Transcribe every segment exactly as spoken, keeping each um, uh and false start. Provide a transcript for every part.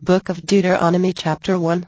Book of Deuteronomy chapter one.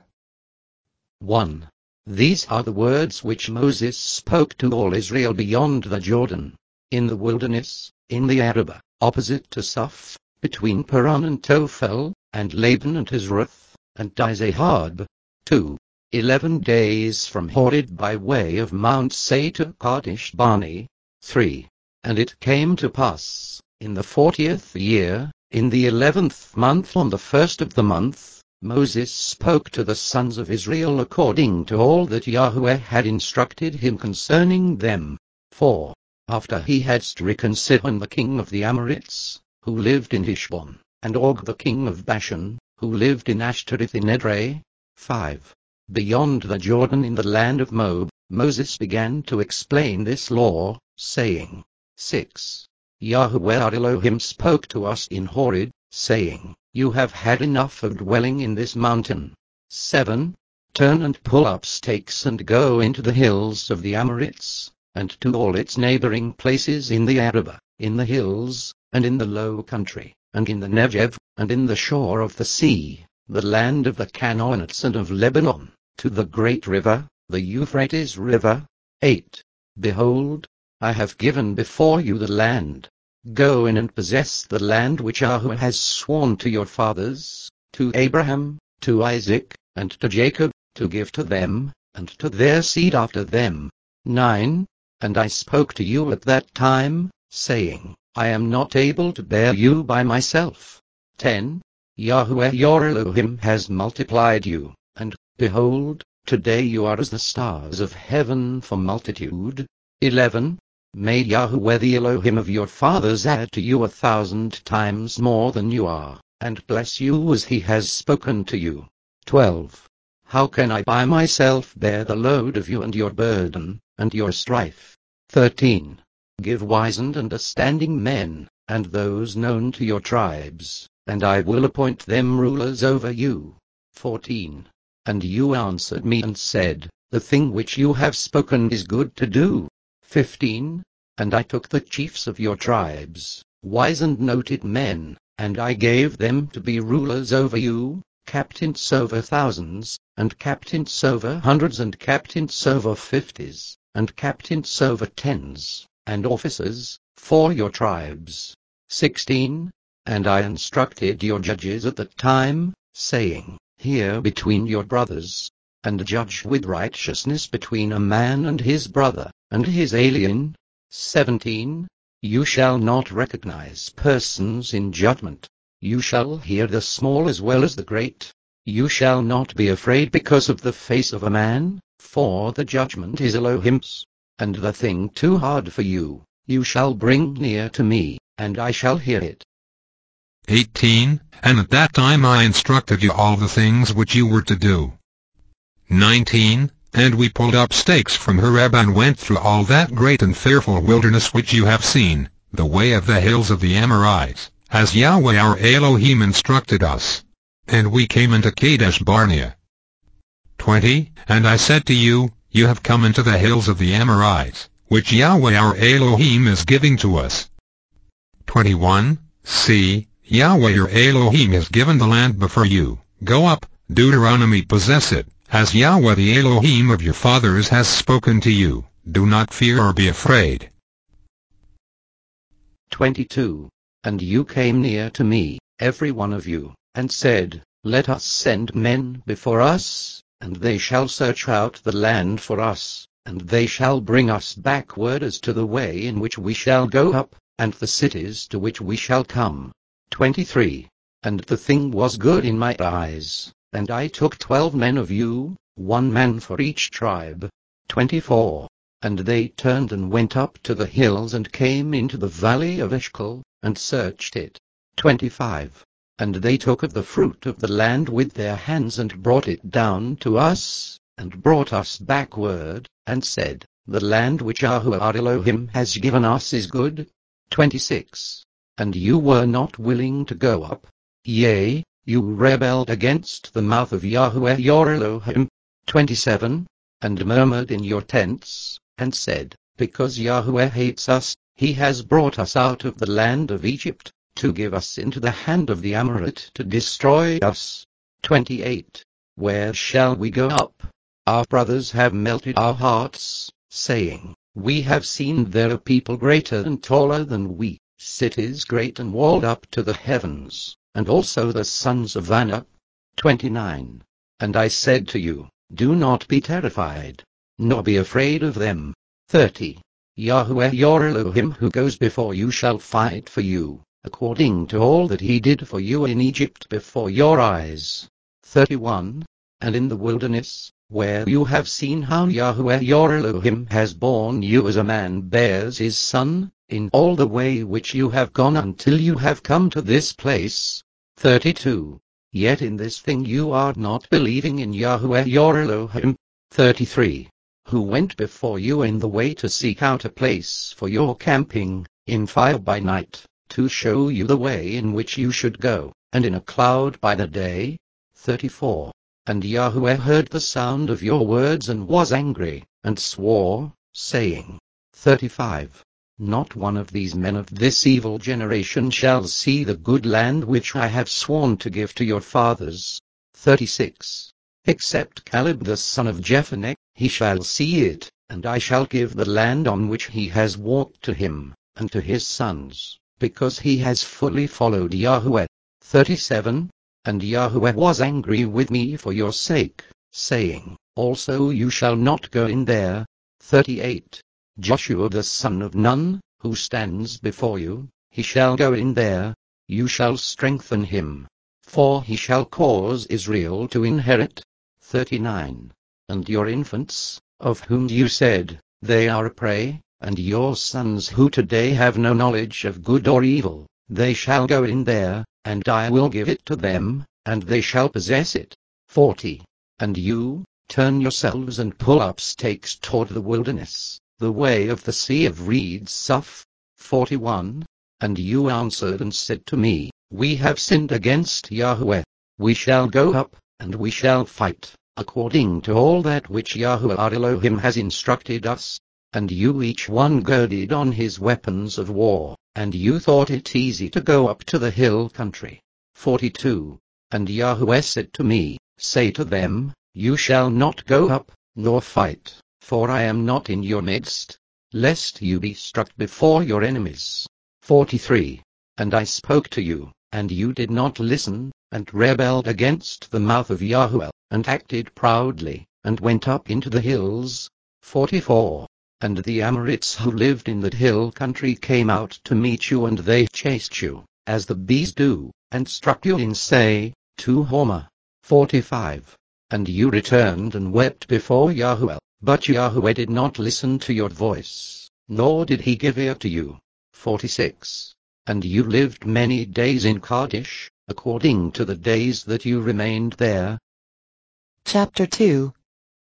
one. These are the words which Moses spoke to all Israel beyond the Jordan, in the wilderness, in the Arabah, opposite to Suph, between Paran and Tophel, and Laban and Hazroth, and Dizahab. two. Eleven days from Horeb by way of Mount Seir to Kadesh Barnea. three. And it came to pass, in the fortieth year, in the eleventh month on the first of the month, Moses spoke to the sons of Israel according to all that Yahweh had instructed him concerning them. four. After he had stricken Sihon the king of the Amorites, who lived in Heshbon, and Og the king of Bashan, who lived in Ashtaroth in Edrei. five. Beyond the Jordan in the land of Moab, Moses began to explain this law, saying, six. Yahweh our Elohim spoke to us in Horeb, saying, You have had enough of dwelling in this mountain. seven. Turn and pull up stakes and go into the hills of the Amorites, and to all its neighboring places in the Arabah, in the hills, and in the low country, and in the Negev, and in the shore of the sea, the land of the Canaanites and of Lebanon, to the great river, the Euphrates river. eight. Behold, I have given before you the land. Go in and possess the land which Yahweh has sworn to your fathers, to Abraham, to Isaac, and to Jacob, to give to them, and to their seed after them. nine. And I spoke to you at that time, saying, I am not able to bear you by myself. ten. Yahweh your Elohim has multiplied you, and, behold, today you are as the stars of heaven for multitude. eleven. May Yahweh the Elohim of your fathers add to you a thousand times more than you are, and bless you as he has spoken to you. twelve. How can I by myself bear the load of you and your burden, and your strife? thirteen. Give wise and understanding men, and those known to your tribes, and I will appoint them rulers over you. fourteen. And you answered me and said, The thing which you have spoken is good to do. fifteen. And I took the chiefs of your tribes, wise and noted men, and I gave them to be rulers over you, captains over thousands, and captains over hundreds, and captains over fifties, and captains over tens, and officers, for your tribes. sixteen. And I instructed your judges at the time, saying, Hear between your brothers, and judge with righteousness between a man and his brother, and his alien. seventeen. You shall not recognize persons in judgment. You shall hear the small as well as the great. You shall not be afraid because of the face of a man, for the judgment is Elohim's. And the thing too hard for you, you shall bring near to me, and I shall hear it. eighteen. And at that time I instructed you all the things which you were to do. nineteen. And we pulled up stakes from Horeb and went through all that great and fearful wilderness which you have seen, the way of the hills of the Amorites, as Yahweh our Elohim instructed us. And we came into Kadesh Barnea. twenty. And I said to you, You have come into the hills of the Amorites, which Yahweh our Elohim is giving to us. twenty-one. See, Yahweh your Elohim has given the land before you. Go up, Deuteronomy, possess it, as Yahweh the Elohim of your fathers has spoken to you. Do not fear or be afraid. twenty-two. And you came near to me, every one of you, and said, Let us send men before us, and they shall search out the land for us, and they shall bring us back word as to the way in which we shall go up, and the cities to which we shall come. twenty-three. And the thing was good in my eyes, and I took twelve men of you, one man for each tribe. twenty-four. And they turned and went up to the hills and came into the valley of Eshcol, and searched it. twenty-five. And they took of the fruit of the land with their hands and brought it down to us, and brought us back word, and said, The land which Yahweh our Elohim has given us is good. twenty-six. And you were not willing to go up. Yea, you rebelled against the mouth of Yahweh your Elohim. twenty-seven. And murmured in your tents, and said, Because Yahweh hates us, he has brought us out of the land of Egypt, to give us into the hand of the Amorite to destroy us. twenty-eight. Where shall we go up? Our brothers have melted our hearts, saying, we have seen there a people greater and taller than we, cities great and walled up to the heavens, and also the sons of Anak. twenty-nine. And I said to you, do not be terrified, nor be afraid of them. thirty. Yahweh your Elohim who goes before you shall fight for you, according to all that he did for you in Egypt before your eyes. thirty-one. And in the wilderness, where you have seen how Yahweh your Elohim has borne you as a man bears his son, in all the way which you have gone until you have come to this place. thirty-two. Yet in this thing you are not believing in Yahweh your Elohim. thirty-three. Who went before you in the way to seek out a place for your camping, in fire by night, to show you the way in which you should go, and in a cloud by the day. thirty-four. And Yahweh heard the sound of your words and was angry, and swore, saying, thirty-five. Not one of these men of this evil generation shall see the good land which I have sworn to give to your fathers. thirty-six. Except Caleb the son of Jephunneh, he shall see it, and I shall give the land on which he has walked to him, and to his sons, because he has fully followed Yahweh. thirty-seven. And Yahweh was angry with me for your sake, saying, also you shall not go in there. thirty-eight. Joshua the son of Nun, who stands before you, he shall go in there, you shall strengthen him, for he shall cause Israel to inherit. thirty-nine. And your infants, of whom you said, they are a prey, and your sons who today have no knowledge of good or evil, they shall go in there, and I will give it to them, and they shall possess it. forty. And you, turn yourselves and pull up stakes toward the wilderness, the way of the sea of reeds Suph. forty-one. And you answered and said to me, we have sinned against Yahweh. We shall go up, and we shall fight, according to all that which Yahweh our Elohim has instructed us. And you each one girded on his weapons of war, and you thought it easy to go up to the hill country. forty-two. And Yahweh said to me, say to them, you shall not go up, nor fight, for I am not in your midst, lest you be struck before your enemies. forty-three. And I spoke to you, and you did not listen, and rebelled against the mouth of Yahweh, and acted proudly, and went up into the hills. forty-four. And the Amorites who lived in the hill country came out to meet you, and they chased you, as the bees do, and struck you in Say, to Hormah. forty-five. And you returned and wept before Yahweh, but Yahweh did not listen to your voice, nor did he give ear to you. forty-six. And you lived many days in Kadesh, according to the days that you remained there. Chapter two.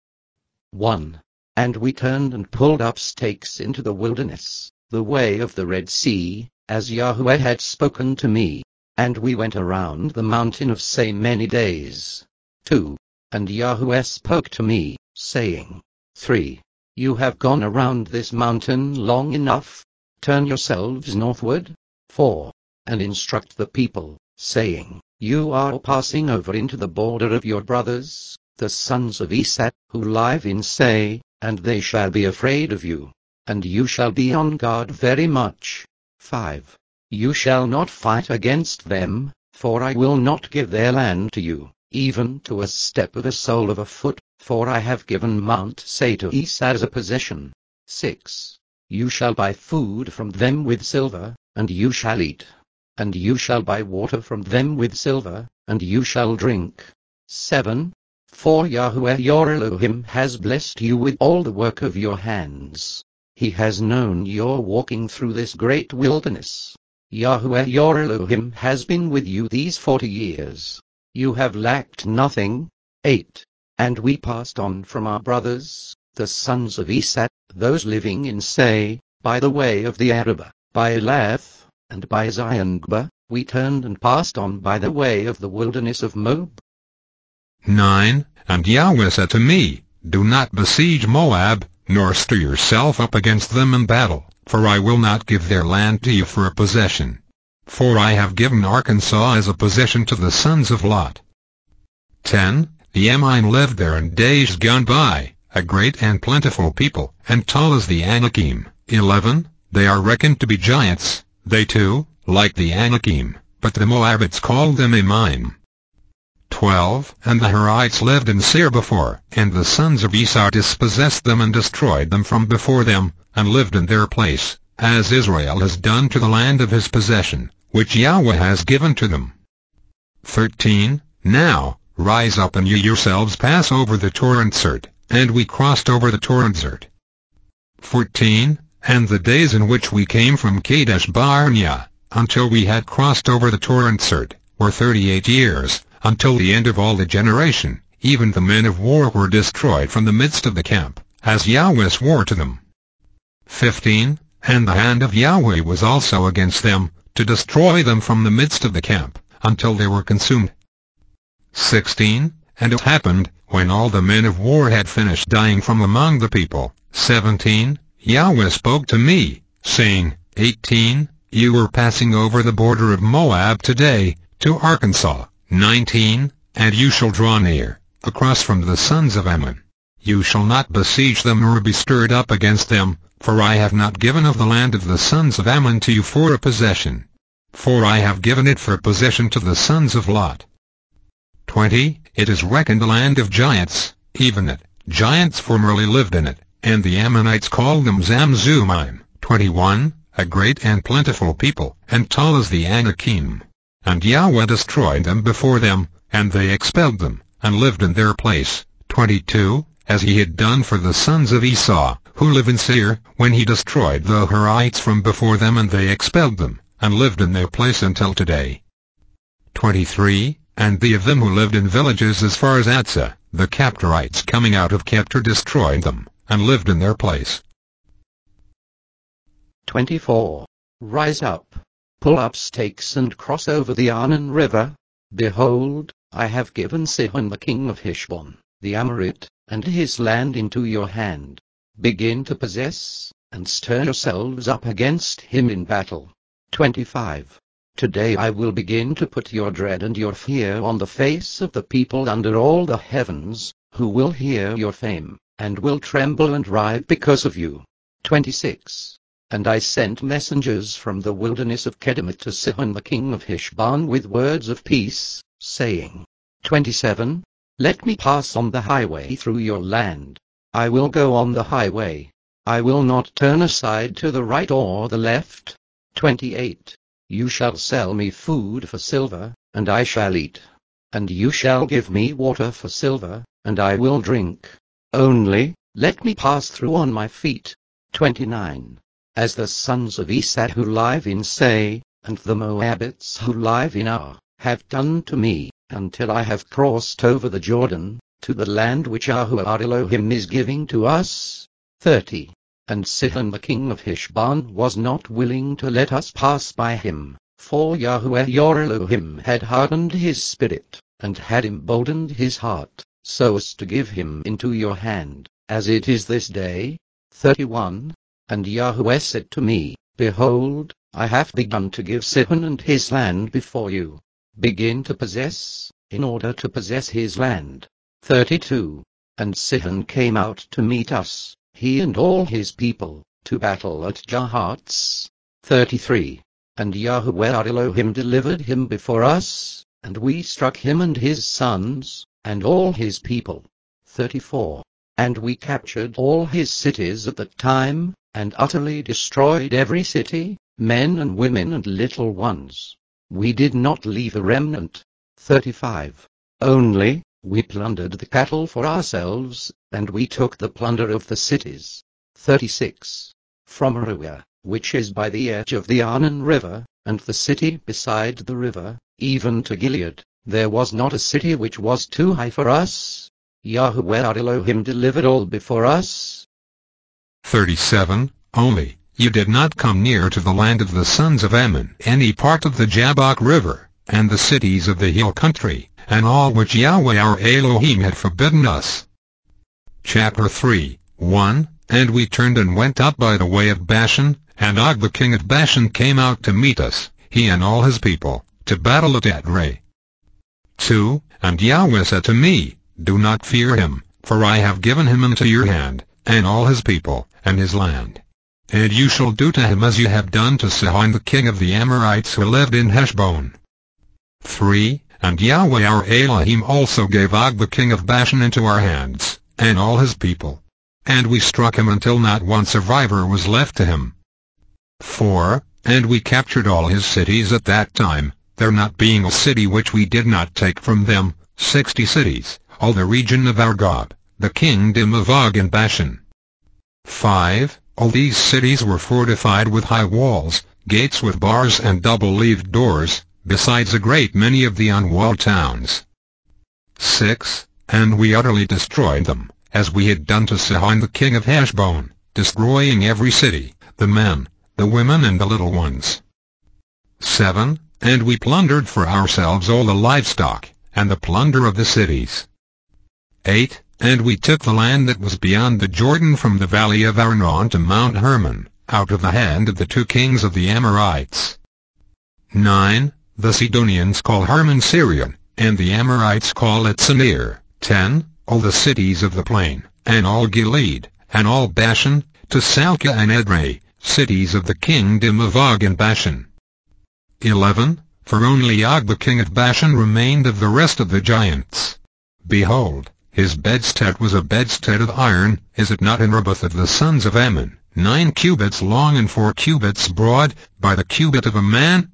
one. And we turned and pulled up stakes into the wilderness, the way of the Red Sea, as Yahweh had spoken to me. And we went around the mountain of Say many days. two. And Yahweh spoke to me, saying, three. You have gone around this mountain long enough. Turn yourselves northward. four. And instruct the people, saying, you are passing over into the border of your brothers, the sons of Esau, who live in Say, and they shall be afraid of you, and you shall be on guard very much. five. You shall not fight against them, for I will not give their land to you, even to a step of a sole of a foot, for I have given Mount Say to Esau as a possession. six. You shall buy food from them with silver, and you shall eat. And you shall buy water from them with silver, and you shall drink. seven. For Yahweh your Elohim has blessed you with all the work of your hands. He has known your walking through this great wilderness. Yahweh your Elohim has been with you these forty years. You have lacked nothing. eight. And we passed on from our brothers, the sons of Esau, those living in Say, by the way of the Arabah, by Elath, and by Ziongbah, we turned and passed on by the way of the wilderness of Moab. nine. And Yahweh said to me, do not besiege Moab, nor stir yourself up against them in battle, for I will not give their land to you for a possession. For I have given Arkansas as a possession to the sons of Lot. ten. The Ammon lived there in days gone by, a great and plentiful people, and tall as the Anakim. eleven. They are reckoned to be giants, they too, like the Anakim, but the Moabites called them Emim. twelve. And the Horites lived in Seir before, and the sons of Esau dispossessed them and destroyed them from before them, and lived in their place, as Israel has done to the land of his possession, which Yahweh has given to them. thirteen. Now, rise up and you yourselves pass over the torrent Sert, and we crossed over the torrent Sert. fourteen. And the days in which we came from Kadesh Barnea, until we had crossed over the torrent Sert, were thirty-eight years, until the end of all the generation. Even the men of war were destroyed from the midst of the camp, as Yahweh swore to them. fifteen. And the hand of Yahweh was also against them, to destroy them from the midst of the camp, until they were consumed. sixteen. And it happened, when all the men of war had finished dying from among the people. seventeen. Yahweh spoke to me, saying, eighteen. You were passing over the border of Moab today, to Arkansas. nineteen. And you shall draw near, across from the sons of Ammon. You shall not besiege them nor be stirred up against them, for I have not given of the land of the sons of Ammon to you for a possession. For I have given it for possession to the sons of Lot. twenty. It is reckoned a land of giants, even it, giants formerly lived in it, and the Ammonites called them Zamzummim. twenty-one. A great and plentiful people, and tall as the Anakim. And Yahweh destroyed them before them, and they expelled them, and lived in their place. twenty-two. As he had done for the sons of Esau, who live in Seir, when he destroyed the Horites from before them and they expelled them, and lived in their place until today. twenty-three. And the of them who lived in villages as far as Atzah, the Captorites coming out of Captor destroyed them, and lived in their place. twenty-four. Rise up, pull up stakes and cross over the Arnon River. Behold, I have given Sihon the king of Heshbon, the Amorite, and his land into your hand. Begin to possess, and stir yourselves up against him in battle. twenty-five. Today I will begin to put your dread and your fear on the face of the people under all the heavens, who will hear your fame, and will tremble and writhe because of you. twenty-six. And I sent messengers from the wilderness of Kedemah to Sihon the king of Heshbon with words of peace, saying, twenty-seven. Let me pass on the highway through your land. I will go on the highway. I will not turn aside to the right or the left. twenty-eight. You shall sell me food for silver, and I shall eat. And you shall give me water for silver, and I will drink. Only, let me pass through on my feet. twenty-nine. As the sons of Esau who live in Seir, and the Moabites who live in Ar, have done to me, until I have crossed over the Jordan, to the land which Yahweh our Elohim is giving to us. thirty. And Sihon the king of Heshbon was not willing to let us pass by him, for Yahweh your Elohim had hardened his spirit, and had emboldened his heart, so as to give him into your hand, as it is this day. thirty-one. And Yahweh said to me, Behold, I have begun to give Sihon and his land before you. Begin to possess, in order to possess his land. thirty-two. And Sihon came out to meet us, he and all his people, to battle at Jahatz. thirty-three. And Yahweh our Elohim delivered him before us, and we struck him and his sons, and all his people. thirty-four. And we captured all his cities at the time, and utterly destroyed every city, men and women and little ones. We did not leave a remnant. thirty-five. Only, we plundered the cattle for ourselves, and we took the plunder of the cities. thirty-six. From Aroer, which is by the edge of the Arnon River, and the city beside the river, even to Gilead, there was not a city which was too high for us. Yahweh our Elohim delivered all before us. thirty-seven. Only, you did not come near to the land of the sons of Ammon, any part of the Jabbok River, and the cities of the hill country, and all which Yahweh our Elohim had forbidden us. Chapter three. one. And we turned and went up by the way of Bashan, and Og the king of Bashan came out to meet us, he and all his people, to battle at Edrei. two. And Yahweh said to me, Do not fear him, for I have given him into your hand, and all his people, and his land. And you shall do to him as you have done to Sihon the king of the Amorites who lived in Heshbon. three. And Yahweh our Elohim also gave Og the king of Bashan into our hands, and all his people. And we struck him until not one survivor was left to him. four. And we captured all his cities at that time, there not being a city which we did not take from them, sixty cities, all the region of Argob, the kingdom of Og in Bashan. five. All these cities were fortified with high walls, gates with bars and double-leaved doors, besides a great many of the unwalled towns. six. And we utterly destroyed them, as we had done to Sihon the king of Heshbon, destroying every city, the men, the women and the little ones. seven. And we plundered for ourselves all the livestock, and the plunder of the cities. eight. And we took the land that was beyond the Jordan from the valley of Arnon to Mount Hermon, out of the hand of the two kings of the Amorites. nine. The Sidonians call Hermon Sirion, and the Amorites call it Senir. ten. All the cities of the plain, and all Gilead, and all Bashan, to Salcah and Edrei, cities of the kingdom of Og in Bashan. eleven. For only Og the king of Bashan remained of the rest of the giants. Behold, his bedstead was a bedstead of iron, is it not in Reboth of the sons of Ammon, nine cubits long and four cubits broad, by the cubit of a man?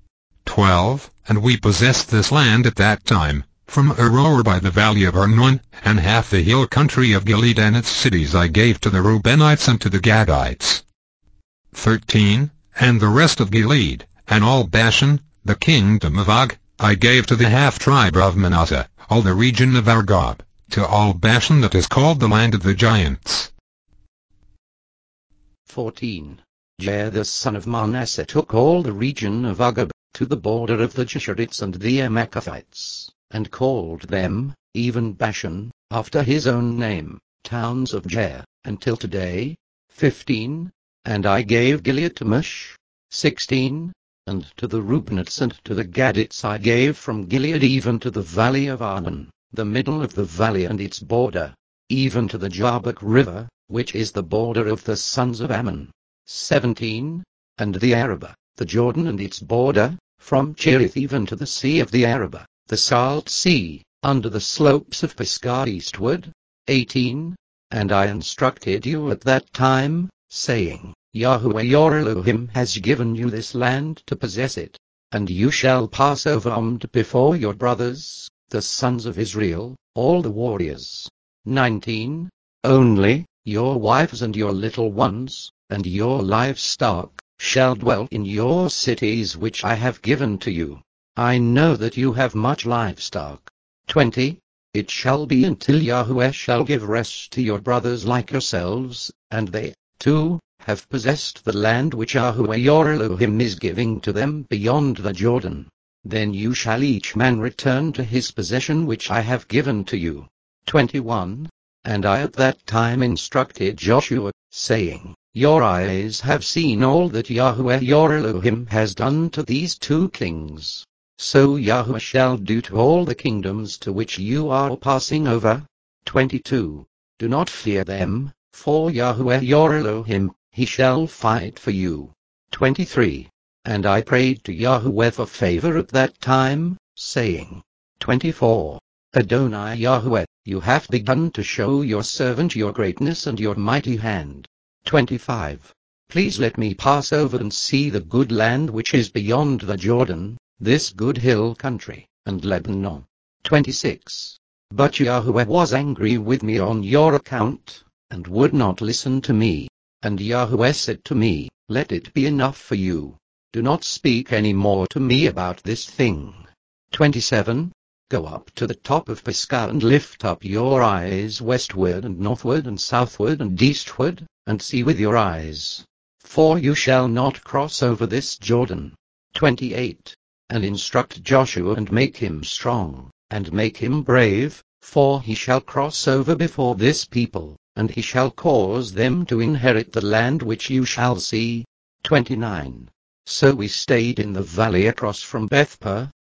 twelve. And we possessed this land at that time, from Aroer by the valley of Arnon, and half the hill country of Gilead and its cities I gave to the Reubenites and to the Gadites. thirteen. And the rest of Gilead, and all Bashan, the kingdom of Og, I gave to the half-tribe of Manasseh, all the region of Argob, to all Bashan that is called the land of the giants. fourteen. Jair the son of Manasseh took all the region of Argob, to the border of the Geshurites and the Amakathites, and called them, even Bashan, after his own name, towns of Jair, until today. fifteen. And I gave Gilead to Mush. sixteen. And to the Reubenites and to the Gadites I gave from Gilead even to the valley of Arnon, the middle of the valley and its border, even to the Jabbok river, which is the border of the sons of Ammon. seventeen. And the Arabah, the Jordan and its border, from Cherith even to the sea of the Arabah, the salt sea, under the slopes of Pisgah eastward. eighteen. And I instructed you at that time, saying, Yahweh your Elohim has given you this land to possess it, and you shall pass over armed before your brothers, the sons of Israel, all the warriors. nineteen. Only, your wives and your little ones, and your livestock, shall dwell in your cities which I have given to you. I know that you have much livestock. twenty. It shall be until Yahweh shall give rest to your brothers like yourselves, and they, too, have possessed the land which Yahweh your Elohim is giving to them beyond the Jordan. Then you shall each man return to his possession which I have given to you. twenty-one. And I at that time instructed Joshua, saying, Your eyes have seen all that Yahweh your Elohim has done to these two kings. So Yahweh shall do to all the kingdoms to which you are passing over. twenty-two. Do not fear them, for Yahweh your Elohim, he shall fight for you. twenty-three. And I prayed to Yahweh for favor at that time, saying, twenty-four. Adonai Yahweh, you have begun to show your servant your greatness and your mighty hand. twenty-five. Please let me pass over and see the good land which is beyond the Jordan, this good hill country, and Lebanon. twenty-six. But Yahweh was angry with me on your account, and would not listen to me. And Yahweh said to me, Let it be enough for you. Do not speak any more to me about this thing. twenty-seven. Go up to the top of Pisgah and lift up your eyes westward and northward and southward and eastward, and see with your eyes. For you shall not cross over this Jordan. twenty-eight. And instruct Joshua and make him strong, and make him brave, for he shall cross over before this people, and he shall cause them to inherit the land which you shall see. twenty-nine. So we stayed in the valley across from Bethpur,